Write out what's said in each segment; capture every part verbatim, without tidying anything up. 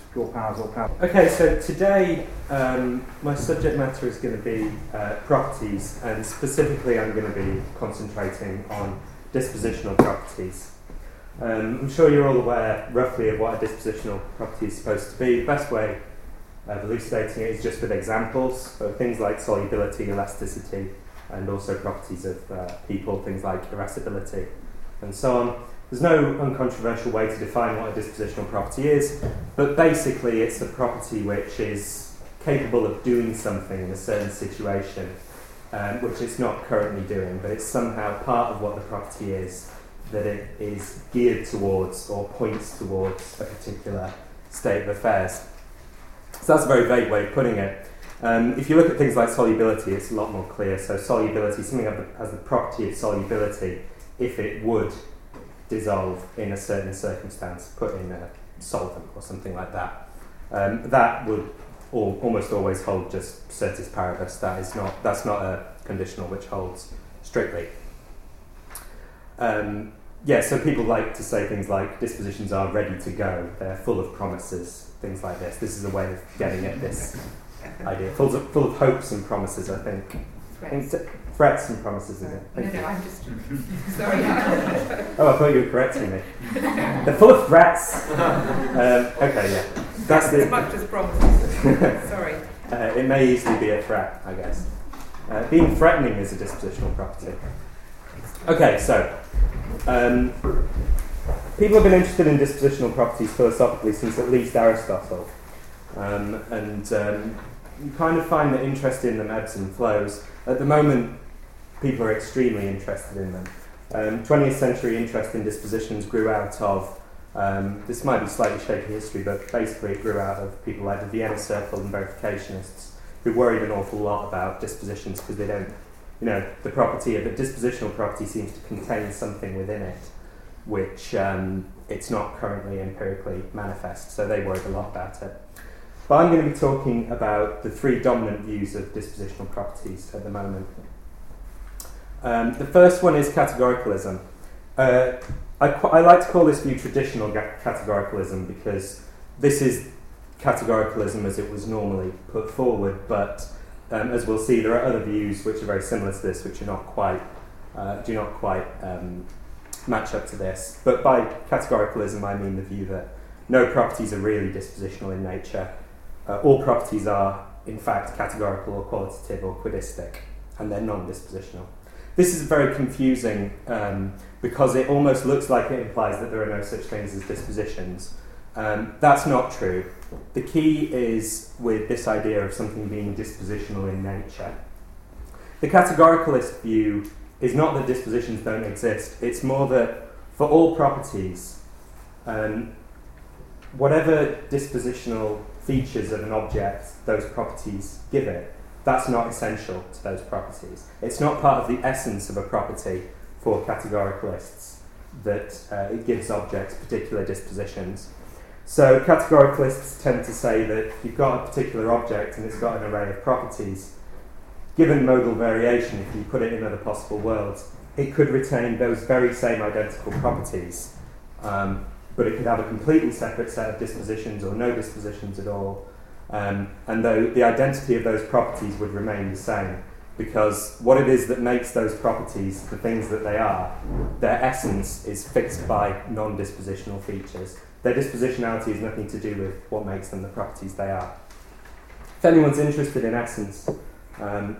your powers or power. Okay, so today um, my subject matter is going to be uh, properties, and specifically I'm going to be concentrating on dispositional properties. Um, I'm sure you're all aware roughly of what a dispositional property is supposed to be. The best way of elucidating it is just with examples, so things like solubility, elasticity, and also properties of uh, people, things like irascibility, and so on. There's no uncontroversial way to define what a dispositional property is, but basically it's a property which is capable of doing something in a certain situation, um, which it's not currently doing, but it's somehow part of what the property is, that it is geared towards or points towards a particular state of affairs. So that's a very vague way of putting it. Um, if you look at things like solubility, it's a lot more clear. So solubility, something has the, has the property of solubility if it would dissolve in a certain circumstance, put in a solvent or something like that. Um, that would all, almost always hold just certis paribus. That is not, that's not a conditional which holds strictly. Um, yeah, so people like to say things like dispositions are ready to go, they're full of promises, things like this. This is a way of getting at this idea. Full of, full of hopes and promises, I think. Threats. T- threats and promises, is it? No, Thank no, you. I'm just sorry. Oh, I thought you were correcting me. They're full of threats. Um, okay, yeah. That's as the. much as promises. Sorry. Uh, it may easily be a threat, I guess. Uh, being threatening is a dispositional property. Okay, so um, people have been interested in dispositional properties philosophically since at least Aristotle, um, and um, you kind of find that interest in them ebbs and flows. At the moment, people are extremely interested in them. Um, twentieth century interest in dispositions grew out of, um, this might be slightly shaky history, but basically it grew out of people like the Vienna Circle and verificationists who worried an awful lot about dispositions because they don't, you know, the property of a dispositional property seems to contain something within it which um, it's not currently empirically manifest, so they worried a lot about it. But I'm going to be talking about the three dominant views of dispositional properties at the moment. Um, the first one is categoricalism. Uh, I, qu- I like to call this view traditional ga- categoricalism because this is categoricalism as it was normally put forward, but um, as we'll see, there are other views which are very similar to this, which are not quite, uh, do not quite um, match up to this. But by categoricalism, I mean the view that no properties are really dispositional in nature. Uh, all properties are, in fact, categorical or qualitative or quidistic, and they're non-dispositional. This is very confusing um, because it almost looks like it implies that there are no such things as dispositions. Um, that's not true. The key is with this idea of something being dispositional in nature. The categoricalist view is not that dispositions don't exist, it's more that for all properties, um, whatever dispositional features of an object those properties give it, that's not essential to those properties. It's not part of the essence of a property for categoricalists that uh, it gives objects particular dispositions. So categoricalists tend to say that if you've got a particular object and it's got an array of properties, given modal variation, if you put it in other possible worlds, it could retain those very same identical properties, um, but it could have a completely separate set of dispositions or no dispositions at all. Um, and though the identity of those properties would remain the same, because what it is that makes those properties the things that they are, their essence is fixed by non-dispositional features. Their dispositionality has nothing to do with what makes them the properties they are. If anyone's interested in essence, um,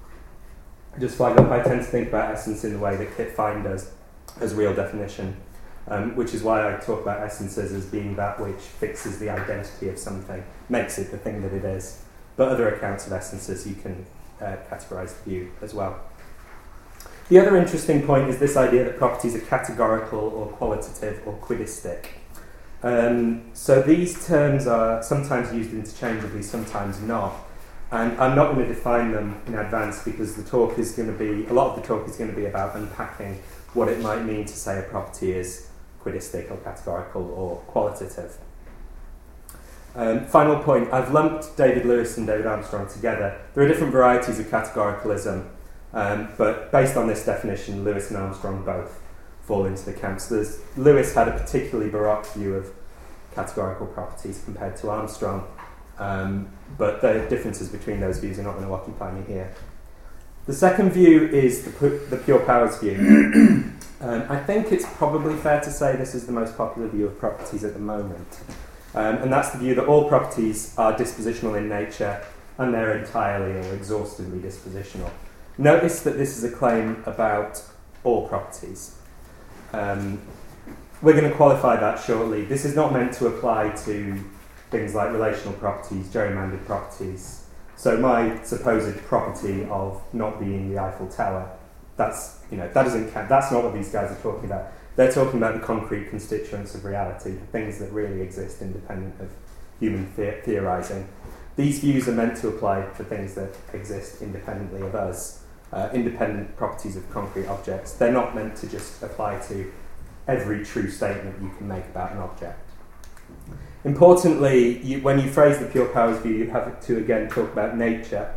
just flag up, I tend to think about essence in the way that Kit Fine does, as real definition. Um, which is why I talk about essences as being that which fixes the identity of something, makes it the thing that it is. But other accounts of essences you can uh, categorise the view as well. The other interesting point is this idea that properties are categorical or qualitative or quidistic. Um, so these terms are sometimes used interchangeably, sometimes not. And I'm not going to define them in advance because the talk is going to be, a lot of the talk is going to be about unpacking what it might mean to say a property is quidistic or categorical or qualitative. Um, final point, I've lumped David Lewis and David Armstrong together. There are different varieties of categoricalism, um, but based on this definition, Lewis and Armstrong both fall into the camps. There's, Lewis had a particularly baroque view of categorical properties compared to Armstrong, um, but the differences between those views are not going to occupy me here. The second view is the, pu- the pure powers view. um, I think it's probably fair to say this is the most popular view of properties at the moment. Um, and that's the view that all properties are dispositional in nature and they're entirely or exhaustively dispositional. Notice that this is a claim about all properties. Um, we're going to qualify that shortly. This is not meant to apply to things like relational properties, gerrymandered properties. So my supposed property of not being the Eiffel Tower, that's, you know, that doesn't count. That's not what these guys are talking about. They're talking about the concrete constituents of reality, the things that really exist independent of human the- theorizing. These views are meant to apply to things that exist independently of us, uh, independent properties of concrete objects. They're not meant to just apply to every true statement you can make about an object. Importantly, you, when you phrase the pure powers view, you have to again talk about nature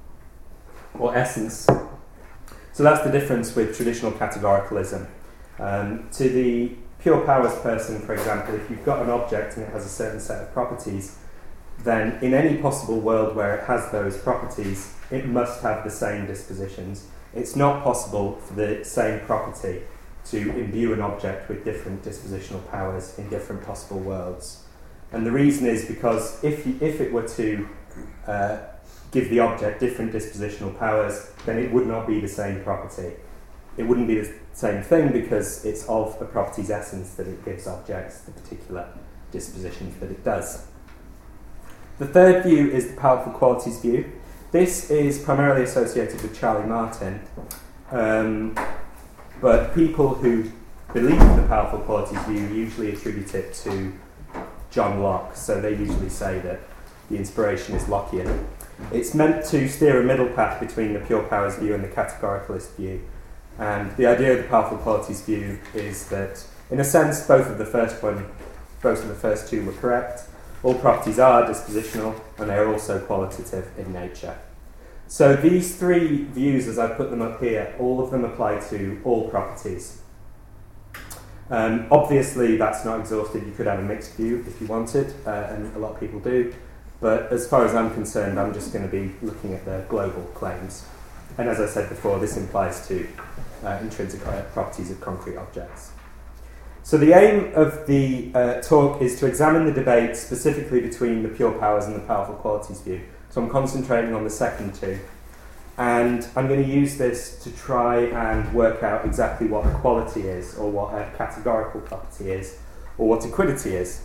or essence. So that's the difference with traditional categoricalism. Um, to the pure powers person, for example, if you've got an object and it has a certain set of properties, then in any possible world where it has those properties, it must have the same dispositions. It's not possible for the same property to imbue an object with different dispositional powers in different possible worlds. And the reason is because if you, if it were to uh, give the object different dispositional powers, then it would not be the same property. It wouldn't be the same thing because it's of a property's essence that it gives objects the particular dispositions that it does. The third view is the powerful qualities view. This is primarily associated with Charlie Martin, um, but people who believe in the powerful qualities view usually attribute it to John Locke, so they usually say that the inspiration is Lockean. It's meant to steer a middle path between the pure powers view and the categoricalist view. And the idea of the powerful qualities view is that, in a sense, both of the first one, both of the first two were correct. All properties are dispositional, and they are also qualitative in nature. So these three views, as I put them up here, all of them apply to all properties. Um, obviously, that's not exhaustive. You could have a mixed view if you wanted, uh, and a lot of people do. But as far as I'm concerned, I'm just going to be looking at the global claims. And as I said before, this implies to uh, intrinsic properties of concrete objects. So the aim of the uh, talk is to examine the debate specifically between the pure powers and the powerful qualities view. So I'm concentrating on the second two. And I'm going to use this to try and work out exactly what a quality is, or what a categorical property is, or what a quiddity is.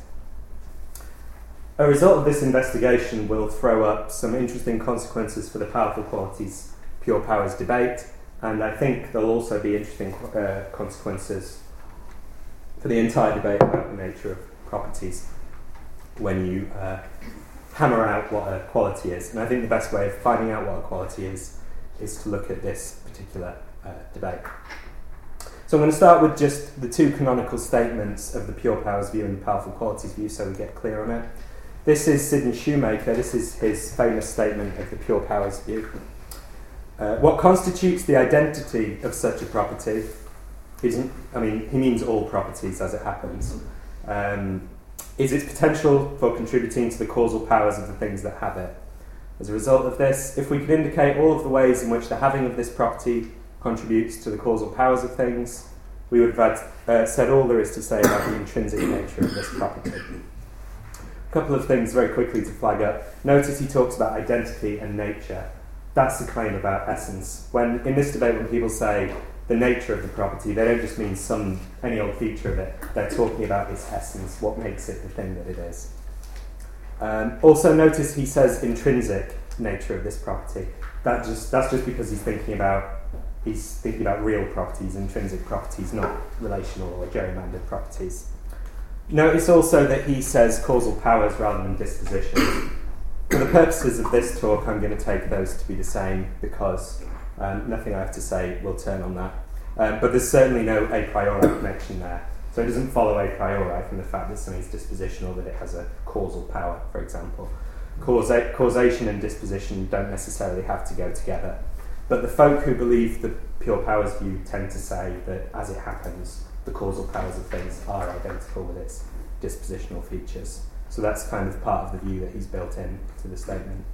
A result of this investigation will throw up some interesting consequences for the powerful qualities pure powers debate, and I think there'll also be interesting uh, consequences for the entire debate about the nature of properties when you uh, hammer out what a quality is. And I think the best way of finding out what a quality is is to look at this particular uh, debate. So I'm going to start with just the two canonical statements of the pure powers view and the powerful qualities view so we get clear on it. This is Sidney Shoemaker. This is his famous statement of the pure powers view. Uh, what constitutes the identity of such a property isn't, I mean, he means all properties as it happens, um, is its potential for contributing to the causal powers of the things that have it. As a result of this, if we could indicate all of the ways in which the having of this property contributes to the causal powers of things, we would have uh, said all there is to say about the intrinsic nature of this property. A couple of things very quickly to flag up. Notice he talks about identity and nature. That's the claim about essence. When in this debate, when people say the nature of the property, they don't just mean some any old feature of it. They're talking about its essence, what makes it the thing that it is. Um, also, notice he says intrinsic nature of this property. That just that's just because he's thinking about he's thinking about real properties, intrinsic properties, not relational or gerrymandered properties. Notice also that he says causal powers rather than dispositions. For the purposes of this talk, I'm going to take those to be the same because um, nothing I have to say will turn on that. Um, but there's certainly no a priori connection there. So it doesn't follow a priori from the fact that something's dispositional that it has a causal power, for example. Causa- causation and disposition don't necessarily have to go together. But the folk who believe the pure powers view tend to say that as it happens, the causal powers of things are identical. identical with its dispositional features. So that's kind of part of the view that he's built in to the statement.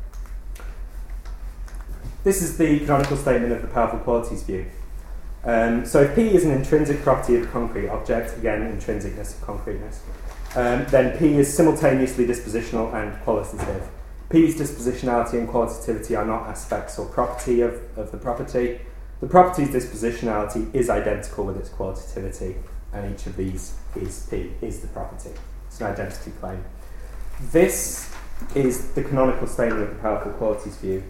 This is the canonical statement of the powerful qualities view. Um, so if P is an intrinsic property of a concrete object, again, intrinsicness of concreteness, um, then P is simultaneously dispositional and qualitative. P's dispositionality and qualitativity are not aspects or property of, of the property. The property's dispositionality is identical with its qualitativity, and each of these is P, is the property. It's an identity claim. This is the canonical statement of the powerful qualities view,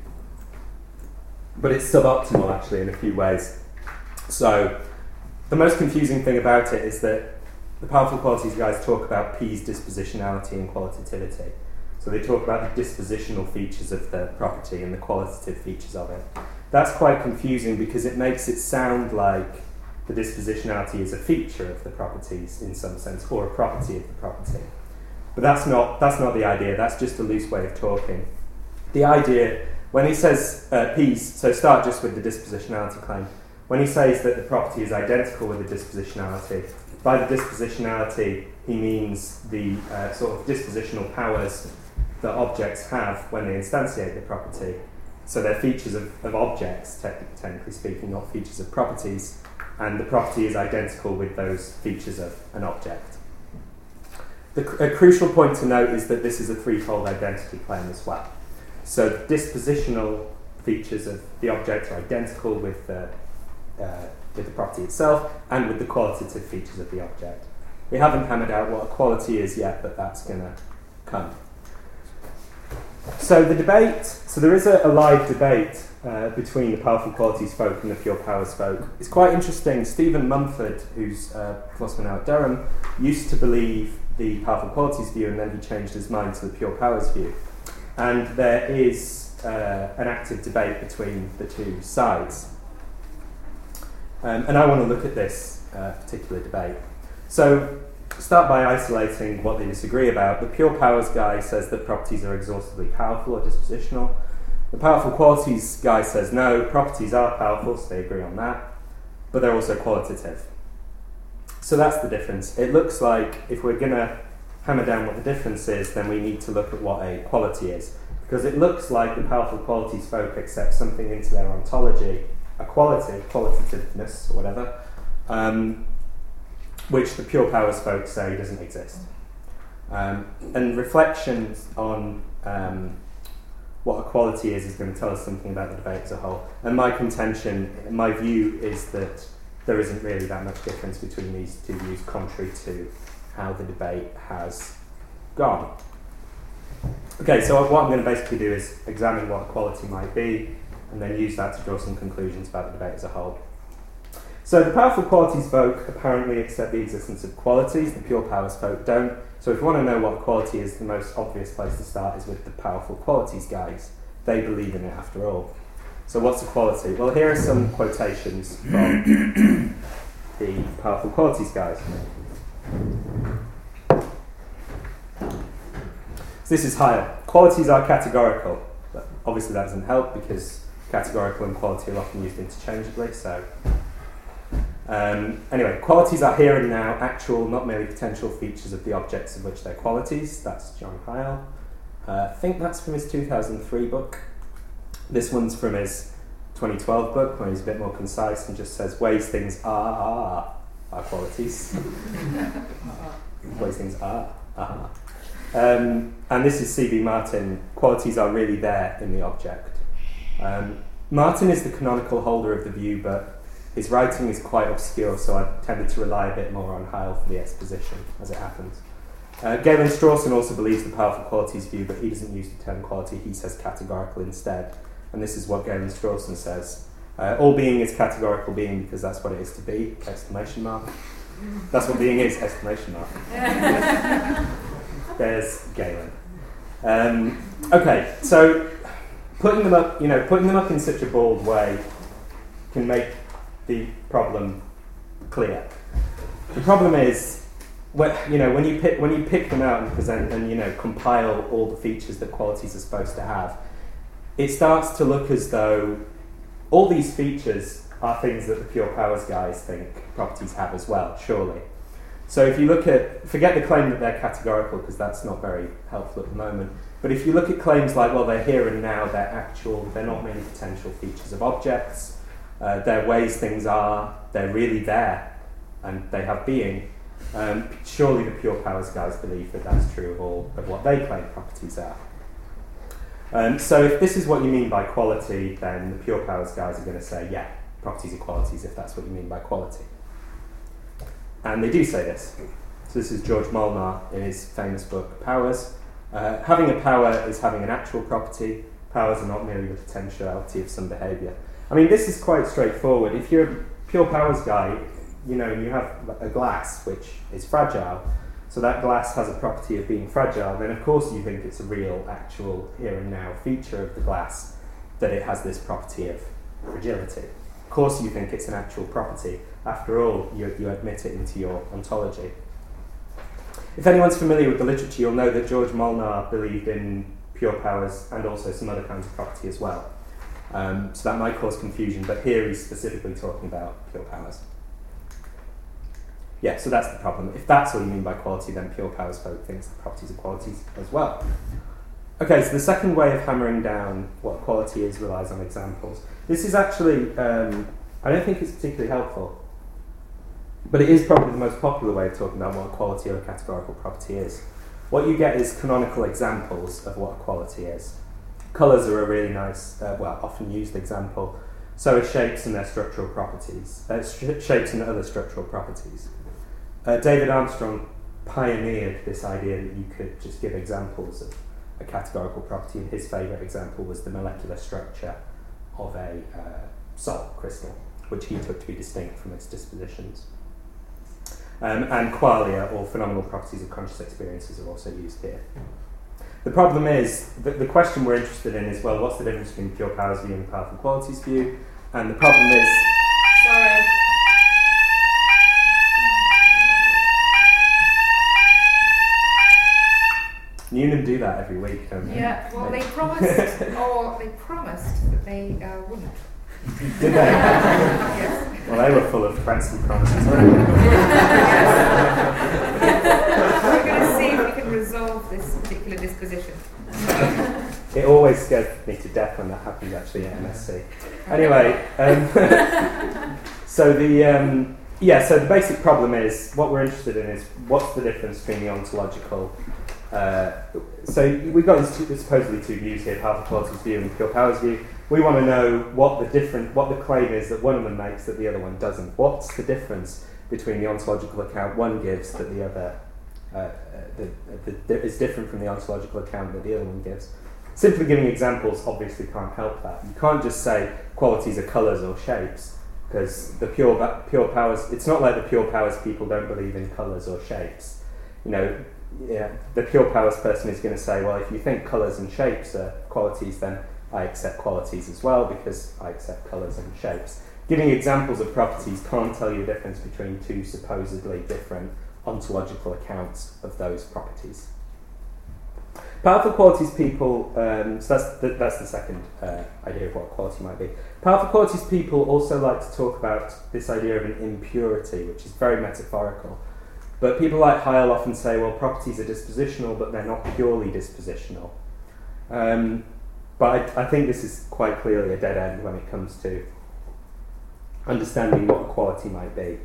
but it's suboptimal actually in a few ways. So the most confusing thing about it is that the powerful qualities guys talk about P's dispositionality and qualitativity. So they talk about the dispositional features of the property and the qualitative features of it. That's quite confusing because it makes it sound like the dispositionality is a feature of the properties in some sense, or a property of the property. But that's not, that's not the idea, that's just a loose way of talking. The idea, when he says uh, P's, so start just with the dispositionality claim. When he says that the property is identical with the dispositionality, by the dispositionality he means the uh, sort of dispositional powers that objects have when they instantiate the property. So they're features of, of objects, te- technically speaking, not features of properties, and the property is identical with those features of an object. The cr- a crucial point to note is that this is a threefold identity claim as well. So the dispositional features of the object are identical with the Uh, with the property itself and with the qualitative features of the object. We haven't hammered out what a quality is yet, but that's going to come. So the debate, so there is a, a live debate uh, between the powerful qualities folk and the pure powers folk. It's quite interesting. Stephen Mumford, who's a philosopher now at Durham, used to believe the powerful qualities view, and then he changed his mind to the pure powers view. And there is uh, an active debate between the two sides. Um, and I want to look at this uh, particular debate. So, start by isolating what they disagree about. The pure powers guy says that properties are exhaustively powerful or dispositional. The powerful qualities guy says no, properties are powerful, so they agree on that, but they're also qualitative. So that's the difference. It looks like if we're going to hammer down what the difference is, then we need to look at what a quality is. Because it looks like the powerful qualities folk accept something into their ontology, a quality, qualitativeness, or whatever, um, which the pure powers folks say doesn't exist. Um, and reflections on um, what a quality is is going to tell us something about the debate as a whole. And my contention, my view is that there isn't really that much difference between these two views, contrary to how the debate has gone. Okay, so what I'm going to basically do is examine what a quality might be, and then use that to draw some conclusions about the debate as a whole. So the powerful qualities folk apparently accept the existence of qualities, the pure powers folk don't. So if you want to know what a quality is, the most obvious place to start is with the powerful qualities guys. They believe in it after all. So what's a quality? Well, here are some quotations from the powerful qualities guys. So this is higher. Qualities are categorical. But obviously that doesn't help because categorical and quality are often used interchangeably, so... Um, anyway, qualities are here and now, actual, not merely potential features of the objects of which they're qualities. That's John Heil. Uh, I think that's from his two thousand three book. This one's from his twenty twelve book, where he's a bit more concise and just says, ways things are, are, are qualities. Ways things are, are. Um, and this is C B Martin. Qualities are really there in the object. Um, Martin is the canonical holder of the view, but his writing is quite obscure, so I tended to rely a bit more on Heil for the exposition, as it happens. Uh, Galen Strawson also believes the powerful qualities view, but he doesn't use the term quality, he says categorical instead. And this is what Galen Strawson says. Uh, all being is categorical being because that's what it is to be, exclamation mark. That's what being is, exclamation mark. There's Galen. Um, okay, so putting them up, you know, putting them up in such a bald way can make the problem clear. The problem is, when, you know, when you pick when you pick them out and present and you know compile all the features that qualities are supposed to have, it starts to look as though all these features are things that the pure powers guys think properties have as well. Surely, So if you look at, forget the claim that they're categorical because that's not very helpful at the moment, but if you look at claims like, well, they're here and now, they're actual, they're not merely potential features of objects, uh, they're ways things are, they're really there, and they have being, um, surely the pure powers guys believe that that's true of all of what they claim properties are. Um, so if this is what you mean by quality, then the pure powers guys are going to say, yeah, properties are qualities if that's what you mean by quality. And they do say this. So this is George Molnar in his famous book, Powers. Uh, having a power is having an actual property. Powers are not merely the potentiality of some behaviour. I mean, this is quite straightforward. If you're a pure powers guy, you know, you have a glass which is fragile, so that glass has a property of being fragile, then of course you think it's a real, actual, here and now feature of the glass that it has this property of fragility. Of course you think it's an actual property. After all, you, you admit it into your ontology. If anyone's familiar with the literature, you'll know that George Molnar believed in pure powers and also some other kinds of property as well. Um, so that might cause confusion, but here he's specifically talking about pure powers. Yeah, so that's the problem. If that's what you mean by quality, then pure powers folk thinks the properties are qualities as well. Okay, so the second way of hammering down what quality is relies on examples. This is actually, um, I don't think it's particularly helpful, but it is probably the most popular way of talking about what a quality or a categorical property is. What you get is canonical examples of what a quality is. Colours are a really nice, uh, well, often used example. So are shapes and their structural properties. Uh, sh- shapes and other structural properties. Uh, David Armstrong pioneered this idea that you could just give examples of a categorical property, and his favourite example was the molecular structure of a uh, salt crystal, which he took to be distinct from its dispositions. Um, and qualia, or phenomenal properties of conscious experiences, are also used here. The problem is, that the question we're interested in is, well, what's the difference between the pure powers view and the powerful qualities view? And the problem is... Sorry. Newnham do that every week, don't they? Yeah, well, they promised, or they promised that they uh, wouldn't. Did they? Yes. Well, they were full of fancy promises, weren't We're going to see if we can resolve this particular disposition. they? It always scares me to death when that happens, actually, at M S C. Anyway, um, so the um, yeah, so the basic problem is, what we're interested in is, what's the difference between the ontological... Uh, so we've got these two, supposedly two views here, powerful qualities view and pure powers view. We want to know what the different, what the claim is that one of them makes that the other one doesn't. What's the difference between the ontological account one gives that the other uh, the, the, the, is different from the ontological account that the other one gives? Simply giving examples obviously can't help that. You can't just say qualities are colours or shapes, because the pure pure powers. It's not like the pure powers people don't believe in colours or shapes. You know. Yeah, the pure powers person is going to say, well, if you think colours and shapes are qualities, then I accept qualities as well because I accept colours and shapes. Giving examples of properties can't tell you the difference between two supposedly different ontological accounts of those properties. Powerful qualities people, um, so that's the, that's the second uh, idea of what quality might be. Powerful qualities people also like to talk about this idea of an impurity, which is very metaphorical. But people like Heil often say, well, properties are dispositional, but they're not purely dispositional. Um, but I, I think this is quite clearly a dead end when it comes to understanding what a quality might be.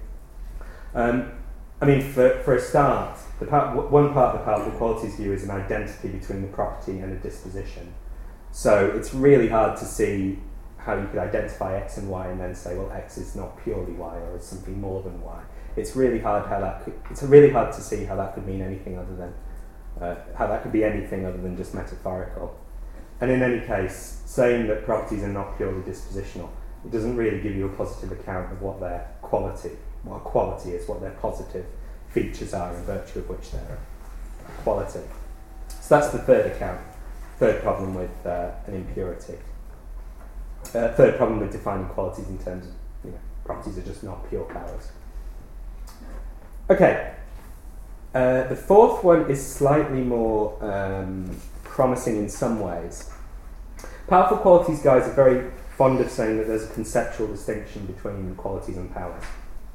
Um, I mean, for, for a start, the par- one part of the powerful qualities view is an identity between the property and a disposition. So it's really hard to see how you could identify X and Y and then say, well, X is not purely Y or is something more than Y. It's really hard how that could, it's really hard to see how that could mean anything other than uh, how that could be anything other than just metaphorical. And in any case, saying that properties are not purely dispositional, it doesn't really give you a positive account of what their quality, what a quality is, what their positive features are in virtue of which they're a quality. So that's the third account, third problem with uh, an impurity. Uh, third problem with defining qualities in terms of, you know, properties are just not pure powers. Okay, uh, the fourth one is slightly more um, promising in some ways. Powerful qualities guys are very fond of saying that there's a conceptual distinction between qualities and powers.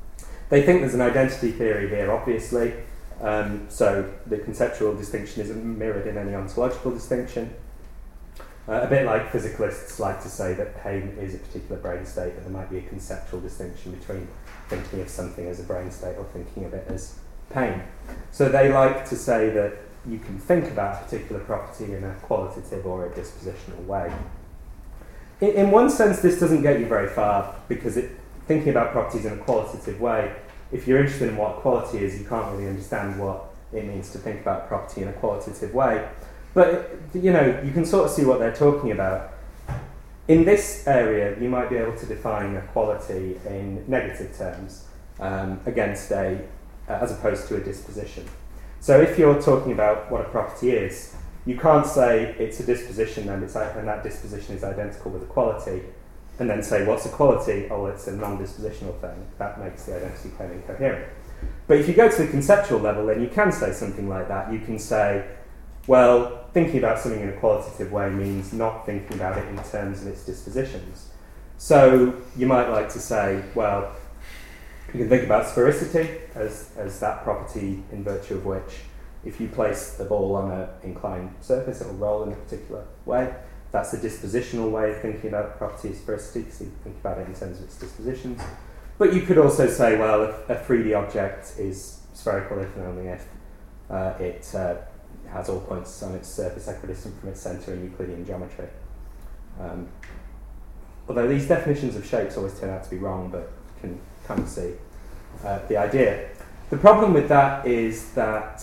They think there's an identity theory here, obviously, um, so the conceptual distinction isn't mirrored in any ontological distinction. Uh, a bit like physicalists like to say that pain is a particular brain state, but there might be a conceptual distinction between thinking of something as a brain state or thinking of it as pain. So they like to say that you can think about a particular property in a qualitative or a dispositional way. In, in one sense, this doesn't get you very far, because it, thinking about properties in a qualitative way, if you're interested in what quality is, you can't really understand what it means to think about property in a qualitative way. But, you know, you can sort of see what they're talking about. In this area, you might be able to define a quality in negative terms um, against a, uh, as opposed to a disposition. So if you're talking about what a property is, you can't say it's a disposition and, it's, and that disposition is identical with a quality, and then say, what's a quality? Oh, it's a non-dispositional thing. That makes the identity claim incoherent. But if you go to the conceptual level, then you can say something like that. You can say, well, thinking about something in a qualitative way means not thinking about it in terms of its dispositions. So you might like to say, well, you can think about sphericity as, as that property in virtue of which if you place the ball on an inclined surface, it will roll in a particular way. That's the dispositional way of thinking about the property of sphericity, because you think about it in terms of its dispositions. But you could also say, well, if a three D object is spherical if and only if uh, it uh, has all points on its surface equidistant from its centre in Euclidean geometry. Um, although these definitions of shapes always turn out to be wrong, but you can kind of see uh, the idea. The problem with that is that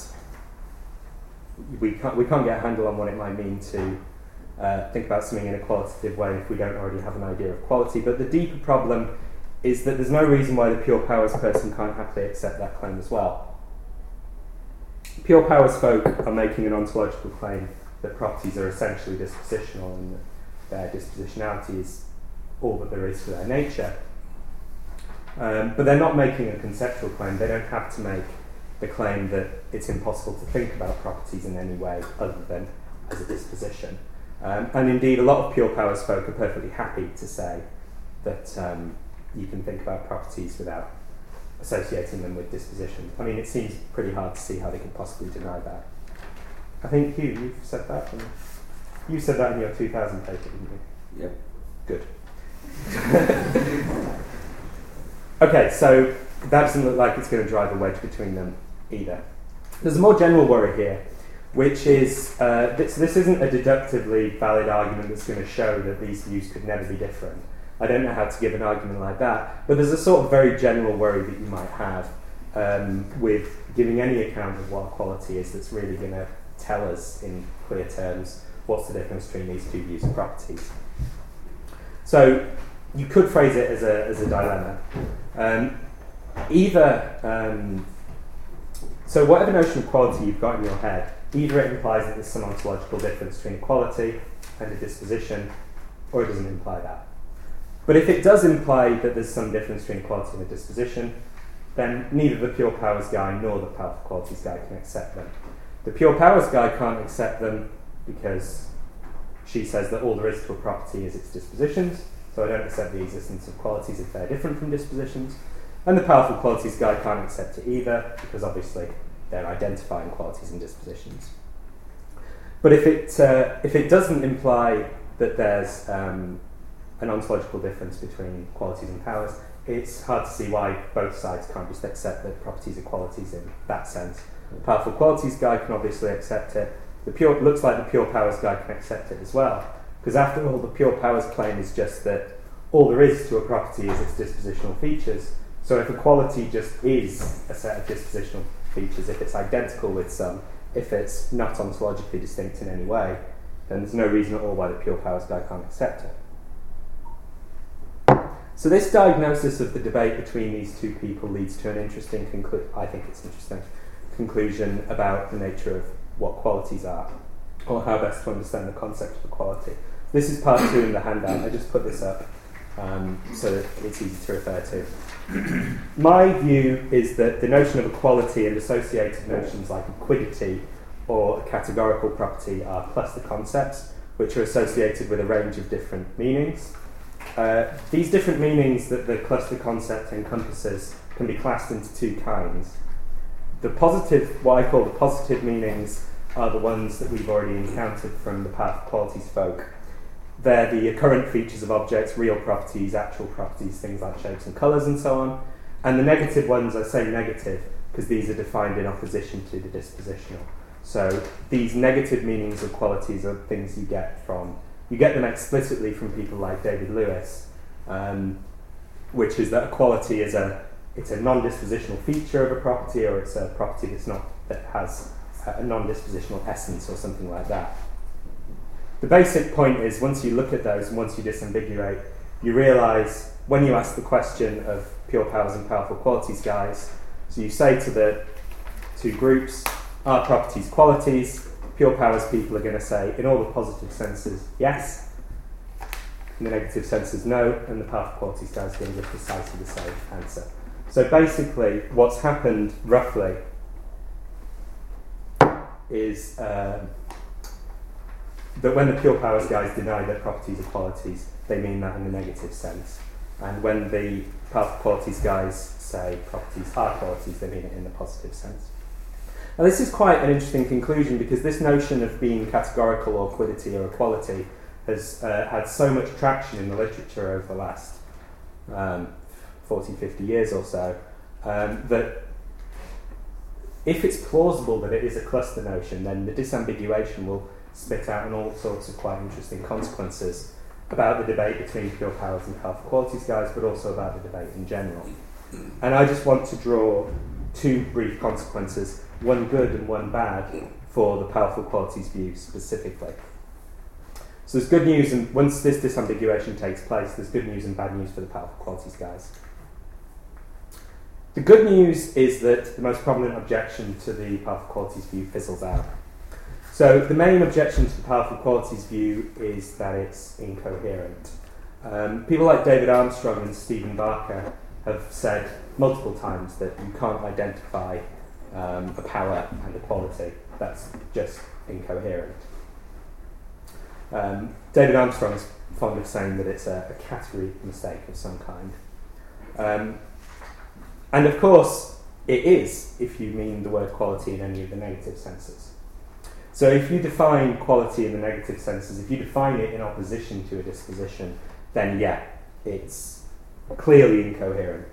we can't, we can't get a handle on what it might mean to uh, think about something in a qualitative way if we don't already have an idea of quality. But the deeper problem is that there's no reason why the pure powers person can't happily accept that claim as well. Pure powers folk are making an ontological claim that properties are essentially dispositional and that their dispositionality is all that there is to their nature. Um, but they're not making a conceptual claim. They don't have to make the claim that it's impossible to think about properties in any way other than as a disposition. Um, and indeed, a lot of pure powers folk are perfectly happy to say that um, you can think about properties without associating them with disposition. I mean, it seems pretty hard to see how they could possibly deny that. I think, Hugh, you've said that. In, you said that in your two thousand paper, didn't you? Yep. Good. Okay, so that doesn't look like it's going to drive a wedge between them either. There's a more general worry here, which is, uh, this, this isn't a deductively valid argument that's going to show that these views could never be different. I don't know how to give an argument like that, but there's a sort of very general worry that you might have um, with giving any account of what quality is that's really going to tell us in clear terms what's the difference between these two views of properties. So you could phrase it as a, as a dilemma. Um, either, um, so whatever notion of quality you've got in your head, either it implies that there's some ontological difference between a quality and a disposition, or it doesn't imply that. But if it does imply that there's some difference between quality and a disposition, then neither the pure powers guy nor the powerful qualities guy can accept them. The pure powers guy can't accept them because she says that all there is to a property is its dispositions, so I don't accept the existence of qualities if they're different from dispositions. And the powerful qualities guy can't accept it either, because obviously they're identifying qualities and dispositions. But if it uh, if it doesn't imply that there's um, an ontological difference between qualities and powers, it's hard to see why both sides can't just accept that properties are qualities in that sense. The powerful qualities guy can obviously accept it. The pure looks like the pure powers guy can accept it as well, because after all, the pure powers claim is just that all there is to a property is its dispositional features. So if a quality just is a set of dispositional features, if it's identical with some, if it's not ontologically distinct in any way, then there's no reason at all why the pure powers guy can't accept it. So this diagnosis of the debate between these two people leads to an interesting conclusion, I think it's interesting, conclusion about the nature of what qualities are, or how best to understand the concept of equality. This is part two in the handout. I just put this up um, so that it's easy to refer to. My view is that the notion of equality and associated notions like equidity or a categorical property are cluster concepts, which are associated with a range of different meanings. Uh, these different meanings that the cluster concept encompasses can be classed into two kinds. The positive, what I call the positive meanings, are the ones that we've already encountered from the powerful qualities folk. They're the current features of objects, real properties, actual properties, things like shapes and colours and so on. And the negative ones, I say negative because these are defined in opposition to the dispositional. So these negative meanings of qualities are things you get from, you get them explicitly from people like David Lewis, um, which is that a quality is a, it's a non-dispositional feature of a property, or it's a property that's not, that has a non-dispositional essence or something like that. The basic point is, once you look at those and once you disambiguate, you realise when you ask the question of pure powers and powerful qualities guys, so you say to the two groups, are properties qualities? Pure powers people are going to say, in all the positive senses, yes. In the negative senses, no. And the powerful qualities guys are going to give precisely the same answer. So basically, what's happened, roughly, is um, that when the pure powers guys deny that properties are qualities, they mean that in the negative sense. And when the powerful qualities guys say properties are qualities, they mean it in the positive sense. Now this is quite an interesting conclusion, because this notion of being categorical or quiddity or equality has uh, had so much traction in the literature over the last um, forty, fifty years or so, um, that if it's plausible that it is a cluster notion, then the disambiguation will spit out in all sorts of quite interesting consequences about the debate between pure powers and powerful qualities guys, but also about the debate in general. And I just want to draw two brief consequences, one good and one bad, for the powerful qualities view specifically. So there's good news, and once this disambiguation takes place, there's good news and bad news for the powerful qualities guys. The good news is that the most prominent objection to the powerful qualities view fizzles out. So the main objection to the powerful qualities view is that it's incoherent. Um, people like David Armstrong and Stephen Barker have said multiple times that you can't identify um, a power and a quality. That's just incoherent. Um, David Armstrong is fond of saying that it's a, a category mistake of some kind. Um, and of course, it is, if you mean the word quality in any of the negative senses. So if you define quality in the negative senses, if you define it in opposition to a disposition, then yeah, it's clearly incoherent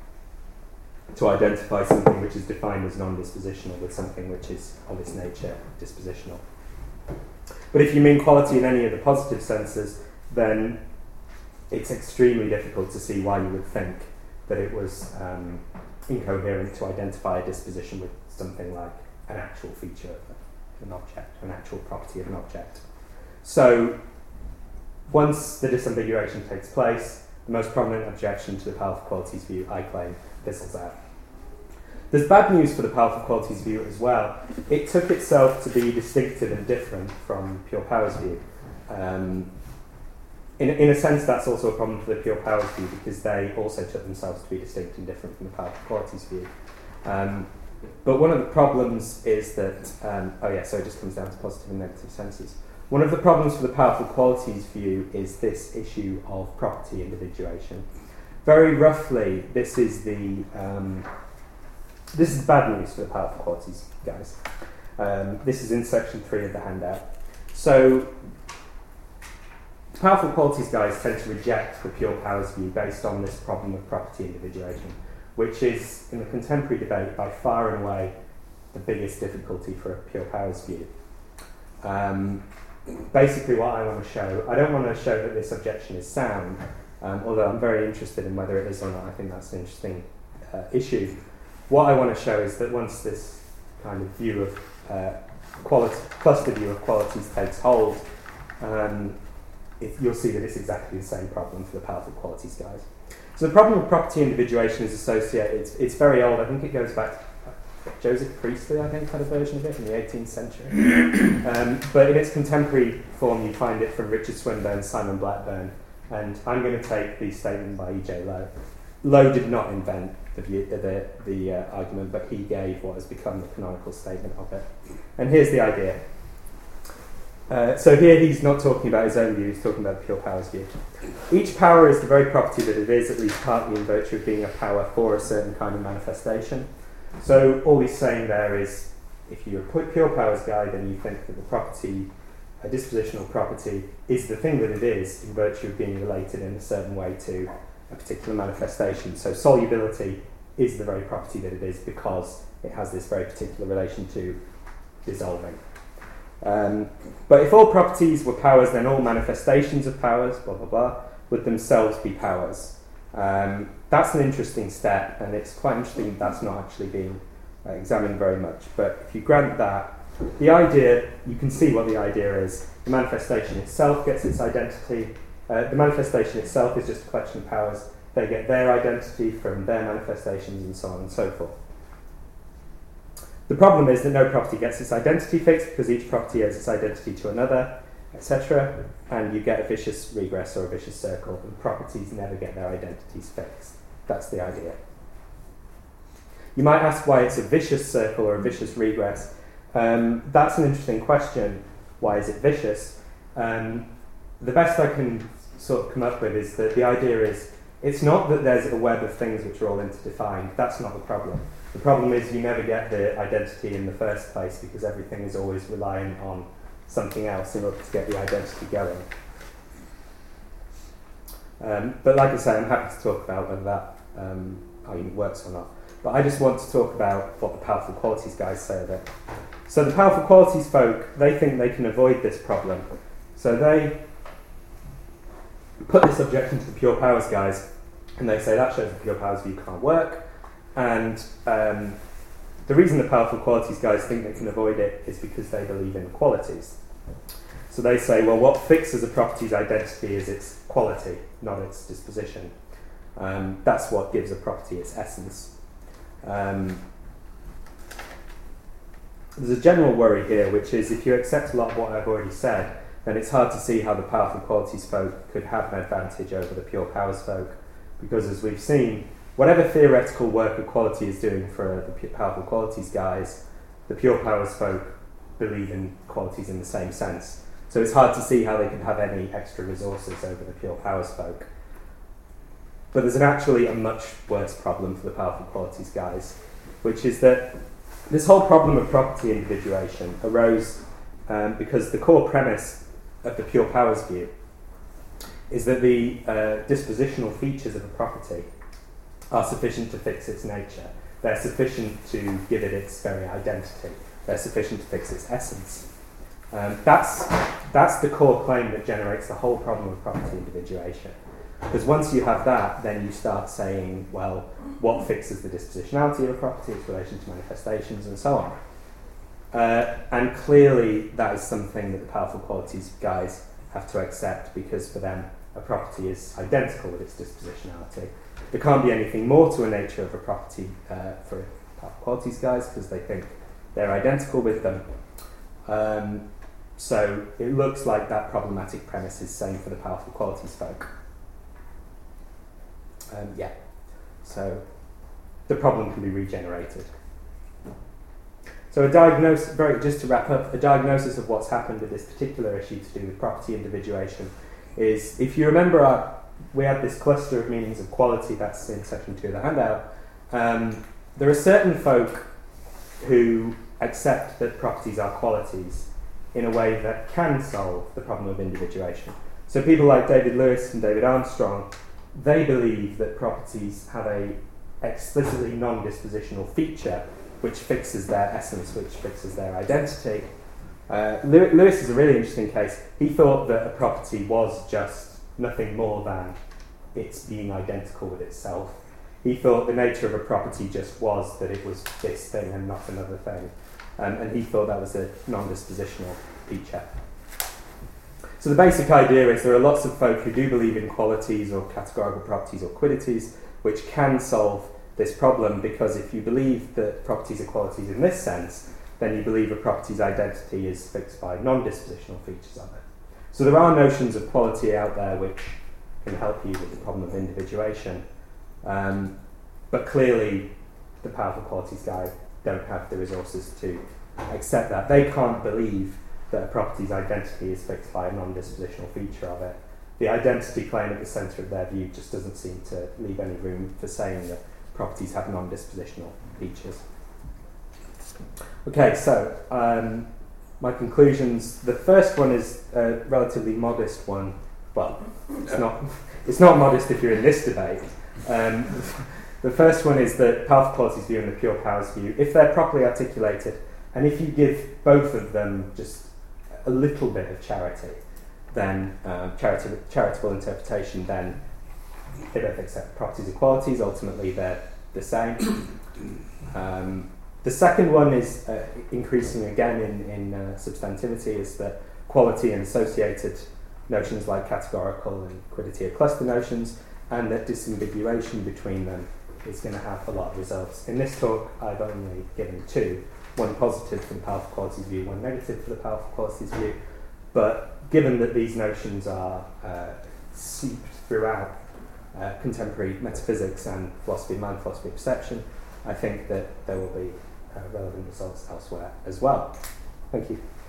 to identify something which is defined as non-dispositional with something which is of its nature dispositional. But if you mean quality in any of the positive senses, then it's extremely difficult to see why you would think that it was um, incoherent to identify a disposition with something like an actual feature of an object, an actual property of an object. So once the disambiguation takes place, the most prominent objection to the powerful qualities view, I claim, fizzles out. There's bad news for the powerful qualities view as well. It took itself to be distinctive and different from pure powers view. Um, in, in a sense, that's also a problem for the pure powers view, because they also took themselves to be distinct and different from the powerful qualities view. Um, but one of the problems is that, um, oh yeah, so it just comes down to positive and negative senses. One of the problems for the powerful qualities view is this issue of property individuation. Very roughly, this is the um, this is bad news for the powerful qualities guys. Um, this is in section three of the handout. So, powerful qualities guys tend to reject the pure powers view based on this problem of property individuation, which is, in the contemporary debate, by far and away the biggest difficulty for a pure powers view. Um, basically what I want to show, I don't want to show that this objection is sound, um, although I'm very interested in whether it is or not. I think that's an interesting uh, issue. What I want to show is that once this kind of view of uh, quality, cluster view of qualities takes hold, um, it, you'll see that it's exactly the same problem for the powerful qualities guys. So the problem of property individuation is associated, it's, it's very old, I think it goes back to Joseph Priestley, I think, had a version of it in the eighteenth century. Um, but in its contemporary form, you find it from Richard Swinburne, Simon Blackburn, and I'm going to take the statement by E J Lowe. Lowe did not invent the, view, uh, the, the uh, argument, but he gave what has become the canonical statement of it. And here's the idea. Uh, so here he's not talking about his own view, he's talking about the pure powers view. Each power is the very property that it is, at least partly in virtue of being a power for a certain kind of manifestation. So all he's saying there is, if you're a pure powers guy, then you think that the property, a dispositional property, is the thing that it is in virtue of being related in a certain way to a particular manifestation. So solubility is the very property that it is because it has this very particular relation to dissolving. Um, but if all properties were powers, then all manifestations of powers, blah, blah, blah, would themselves be powers. Um, that's an interesting step, and it's quite interesting that's not actually being uh, examined very much. But if you grant that, the idea, you can see what the idea is. The manifestation itself gets its identity. Uh, the manifestation itself is just a collection of powers. They get their identity from their manifestations and so on and so forth. The problem is that no property gets its identity fixed because each property owes its identity to another, et cetera, and you get a vicious regress or a vicious circle, and properties never get their identities fixed. That's the idea. You might ask why it's a vicious circle or a vicious regress. Um, that's an interesting question. Why is it vicious? Um, the best I can sort of come up with is that the idea is it's not that there's a web of things which are all interdefined. That's not the problem. The problem is you never get the identity in the first place because everything is always relying on something else in order to get the identity going. Um, but like I say, I'm happy to talk about whether that um, argument works or not. But I just want to talk about what the powerful qualities guys say of it. So the powerful qualities folk, they think they can avoid this problem. So they put this objection to the pure powers guys, and they say that shows the pure powers view can't work. And um, the reason the powerful qualities guys think they can avoid it is because they believe in qualities. So they say, well, what fixes a property's identity is its quality, not its disposition. Um, that's what gives a property its essence. Um, there's a general worry here, which is if you accept a lot of what I've already said, then it's hard to see how the powerful qualities folk could have an advantage over the pure powers folk, because as we've seen, whatever theoretical work equality is doing for the powerful qualities guys, the pure powers folk believe in qualities in the same sense. So it's hard to see how they can have any extra resources over the pure powers folk. But there's an actually a much worse problem for the powerful qualities guys, which is that this whole problem of property individuation arose um, because the core premise of the pure powers view is that the uh, dispositional features of a property are sufficient to fix its nature. They're sufficient to give it its very identity. They're sufficient to fix its essence. Um, that's, that's the core claim that generates the whole problem of property individuation. Because once you have that, then you start saying, well, what fixes the dispositionality of a property, its relation to manifestations, and so on. Uh, and clearly that is something that the powerful qualities guys have to accept, because for them a property is identical with its dispositionality. There can't be anything more to a nature of a property uh, for powerful qualities guys, because they think they're identical with them. Um, so it looks like that problematic premise is same for the powerful qualities folk. Um, yeah, so the problem can be regenerated. So a diagnosis, very just to wrap up, a diagnosis of what's happened with this particular issue to do with property individuation is, if you remember, our, we had this cluster of meanings of quality that's in section two of the handout. Um, there are certain folk who accept that properties are qualities in a way that can solve the problem of individuation. So people like David Lewis and David Armstrong, they believe that properties have a explicitly non-dispositional feature which fixes their essence, which fixes their identity. Uh, Lewis is a really interesting case. He thought that a property was just nothing more than it's being identical with itself. He thought the nature of a property just was that it was this thing and not another thing. Um, and he thought that was a non-dispositional feature. So the basic idea is there are lots of folk who do believe in qualities or categorical properties or quiddities which can solve this problem, because if you believe that properties are qualities in this sense, then you believe a property's identity is fixed by non-dispositional features of it. So there are notions of quality out there which can help you with the problem of individuation, um, but clearly the powerful qualities guy don't have the resources to accept that. They can't believe that a property's identity is fixed by a non-dispositional feature of it. The identity claim at the centre of their view just doesn't seem to leave any room for saying that properties have non-dispositional features. Okay, so um, my conclusions. The first one is a relatively modest one. Well, it's not. It's not modest if you're in this debate. Um, the first one is the powerful qualities view and the pure powers view. If they're properly articulated, and if you give both of them just a little bit of charity, then uh, charitable, charitable interpretation, then they both accept properties and qualities. Ultimately, they're the same. Um, the second one is uh, increasing again in, in uh, substantivity, is that quality and associated notions like categorical and quiddity are cluster notions, and that disambiguation between them is going to have a lot of results. In this talk, I've only given two, one positive for the powerful qualities view, one negative for the powerful qualities view, but given that these notions are uh, seeped throughout uh, contemporary metaphysics and philosophy of mind, philosophy of perception, I think that there will be uh, relevant results elsewhere as well. Thank you.